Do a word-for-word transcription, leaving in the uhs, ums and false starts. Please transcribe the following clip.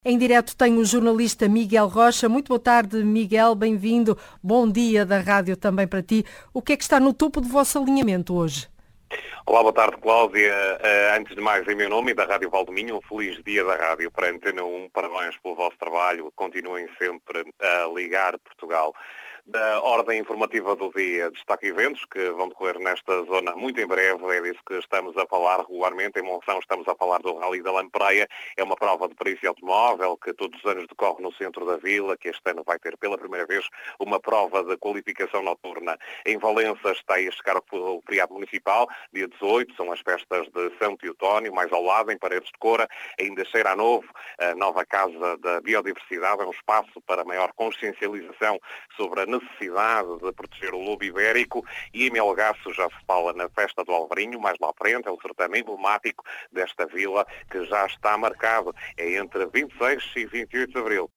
Em direto tenho o jornalista Miguel Rocha. Muito boa tarde, Miguel, bem-vindo. Bom dia da rádio também para ti. O que é que está no topo do vosso alinhamento hoje? Olá, boa tarde, Cláudia. Uh, antes de mais, em meu nome e da Rádio Valdominho, um feliz dia da rádio para a Antena um. Parabéns pelo vosso trabalho. Continuem sempre a ligar Portugal. Da ordem informativa do dia, destaque eventos que vão decorrer nesta zona muito em breve. É disso que estamos a falar regularmente. Em Monção estamos a falar do Rally da Lampreia. É uma prova de perícia automóvel que todos os anos decorre no centro da vila, que este ano vai ter pela primeira vez uma prova de qualificação noturna. Em Valença está a chegar o feriado municipal, dia dezoito, são as festas de São Teotónio. Mais ao lado, em Paredes de Coura, ainda cheira a novo, a nova Casa da Biodiversidade. É um espaço para maior consciencialização sobre a necessidade de proteger o lobo ibérico. E em Melgaço já se fala na Festa do Alvarinho, mais lá à frente, é um certame emblemático desta vila que já está marcado. É entre vinte e seis e vinte e oito de abril.